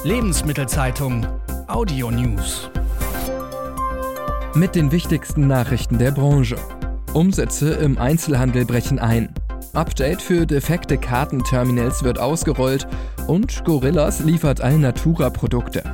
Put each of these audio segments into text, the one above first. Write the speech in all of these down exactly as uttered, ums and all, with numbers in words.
Lebensmittelzeitung Audio News. Mit den wichtigsten Nachrichten der Branche. Umsätze im Einzelhandel brechen ein. Update für defekte Kartenterminals wird ausgerollt und Gorillas liefert Alnatura-Produkte.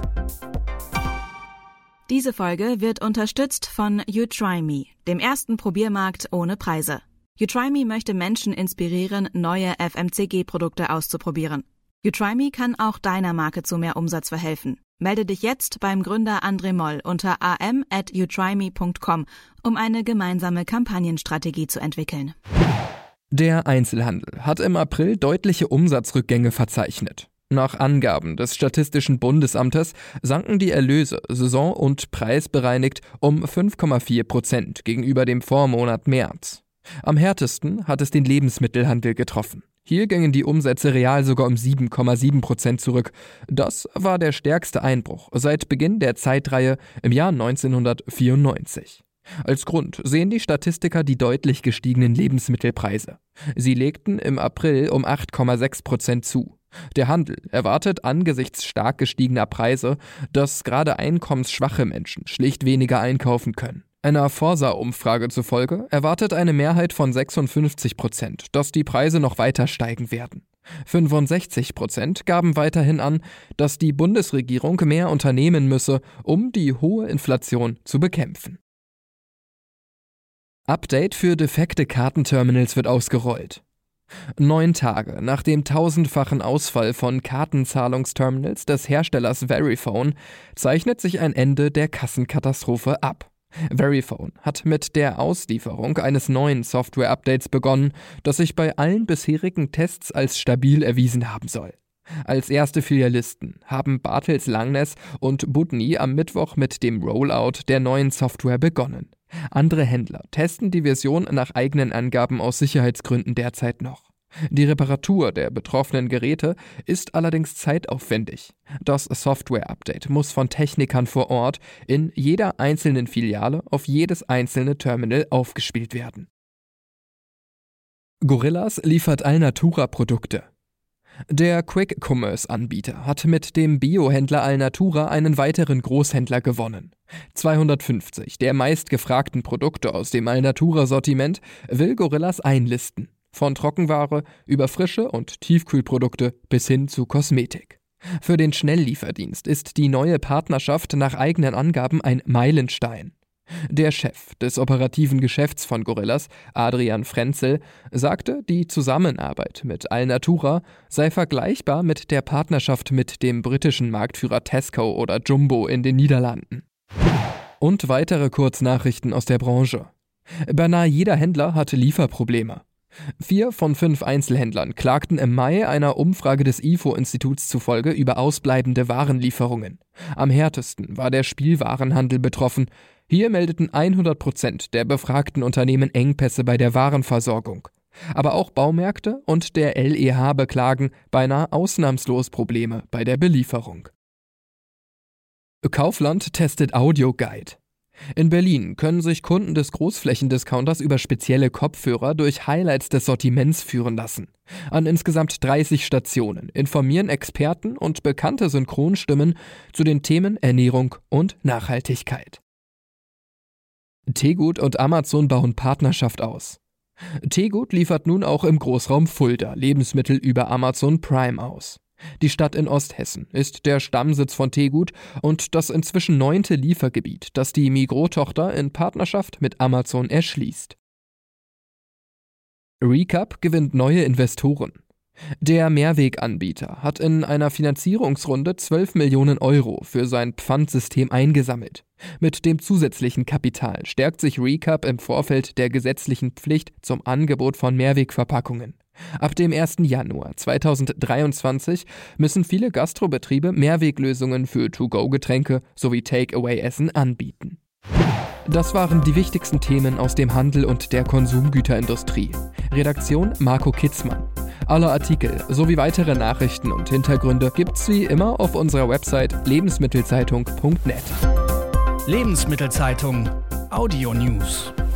Diese Folge wird unterstützt von You Try Me, dem ersten Probiermarkt ohne Preise. You Try Me möchte Menschen inspirieren, neue F M C G-Produkte auszuprobieren. You Try Me kann auch deiner Marke zu mehr Umsatz verhelfen. Melde dich jetzt beim Gründer André Moll unter a m at you try me punkt com, um eine gemeinsame Kampagnenstrategie zu entwickeln. Der Einzelhandel hat im April deutliche Umsatzrückgänge verzeichnet. Nach Angaben des Statistischen Bundesamtes sanken die Erlöse saison- und preisbereinigt um fünf Komma vier Prozent gegenüber dem Vormonat März. Am härtesten hat es den Lebensmittelhandel getroffen. Hier gingen die Umsätze real sogar um sieben Komma sieben Prozent zurück. Das war der stärkste Einbruch seit Beginn der Zeitreihe im Jahr neunzehnhundertvierundneunzig. Als Grund sehen die Statistiker die deutlich gestiegenen Lebensmittelpreise. Sie legten im April um acht Komma sechs Prozent zu. Der Handel erwartet angesichts stark gestiegener Preise, dass gerade einkommensschwache Menschen schlicht weniger einkaufen können. Einer Forsa-Umfrage zufolge erwartet eine Mehrheit von sechsundfünfzig Prozent, dass die Preise noch weiter steigen werden. fünfundsechzig Prozent gaben weiterhin an, dass die Bundesregierung mehr unternehmen müsse, um die hohe Inflation zu bekämpfen. Update für defekte Kartenterminals wird ausgerollt. Neun Tage nach dem tausendfachen Ausfall von Kartenzahlungsterminals des Herstellers Verifone zeichnet sich ein Ende der Kassenkatastrophe ab. Verifone hat mit der Auslieferung eines neuen Software-Updates begonnen, das sich bei allen bisherigen Tests als stabil erwiesen haben soll. Als erste Filialisten haben Bartels Langness und Budni am Mittwoch mit dem Rollout der neuen Software begonnen. Andere Händler testen die Version nach eigenen Angaben aus Sicherheitsgründen derzeit noch. Die Reparatur der betroffenen Geräte ist allerdings zeitaufwendig. Das Software-Update muss von Technikern vor Ort in jeder einzelnen Filiale auf jedes einzelne Terminal aufgespielt werden. Gorillas liefert Alnatura-Produkte. Der Quick-Commerce-Anbieter hat mit dem Biohändler Alnatura einen weiteren Großhändler gewonnen. zweihundertfünfzig der meistgefragten Produkte aus dem Alnatura-Sortiment will Gorillas einlisten. Von Trockenware über frische und Tiefkühlprodukte bis hin zu Kosmetik. Für den Schnelllieferdienst ist die neue Partnerschaft nach eigenen Angaben ein Meilenstein. Der Chef des operativen Geschäfts von Gorillas, Adrian Frenzel, sagte, die Zusammenarbeit mit Alnatura sei vergleichbar mit der Partnerschaft mit dem britischen Marktführer Tesco oder Jumbo in den Niederlanden. Und weitere Kurznachrichten aus der Branche. Beinahe jeder Händler hatte Lieferprobleme. Vier von fünf Einzelhändlern klagten im Mai einer Umfrage des I F O-Instituts zufolge über ausbleibende Warenlieferungen. Am härtesten war der Spielwarenhandel betroffen. Hier meldeten hundert Prozent der befragten Unternehmen Engpässe bei der Warenversorgung. Aber auch Baumärkte und der L E H beklagen beinahe ausnahmslos Probleme bei der Belieferung. Kaufland testet Audioguide. In Berlin können sich Kunden des Großflächendiscounters über spezielle Kopfhörer durch Highlights des Sortiments führen lassen. An insgesamt dreißig Stationen informieren Experten und bekannte Synchronstimmen zu den Themen Ernährung und Nachhaltigkeit. Tegut und Amazon bauen Partnerschaft aus. Tegut liefert nun auch im Großraum Fulda Lebensmittel über Amazon Prime aus. Die Stadt in Osthessen ist der Stammsitz von Tegut und das inzwischen neunte Liefergebiet, das die Migros-Tochter in Partnerschaft mit Amazon erschließt. Recap gewinnt neue Investoren. Der Mehrweganbieter hat in einer Finanzierungsrunde zwölf Millionen Euro für sein Pfandsystem eingesammelt. Mit dem zusätzlichen Kapital stärkt sich Recap im Vorfeld der gesetzlichen Pflicht zum Angebot von Mehrwegverpackungen. Ab dem ersten Januar zweitausenddreiundzwanzig müssen viele Gastrobetriebe Mehrweglösungen für To-Go-Getränke sowie Take-Away-Essen anbieten. Das waren die wichtigsten Themen aus dem Handel und der Konsumgüterindustrie. Redaktion Marco Kitzmann. Alle Artikel sowie weitere Nachrichten und Hintergründe gibt's wie immer auf unserer Website lebensmittelzeitung punkt net. Lebensmittelzeitung Audio News.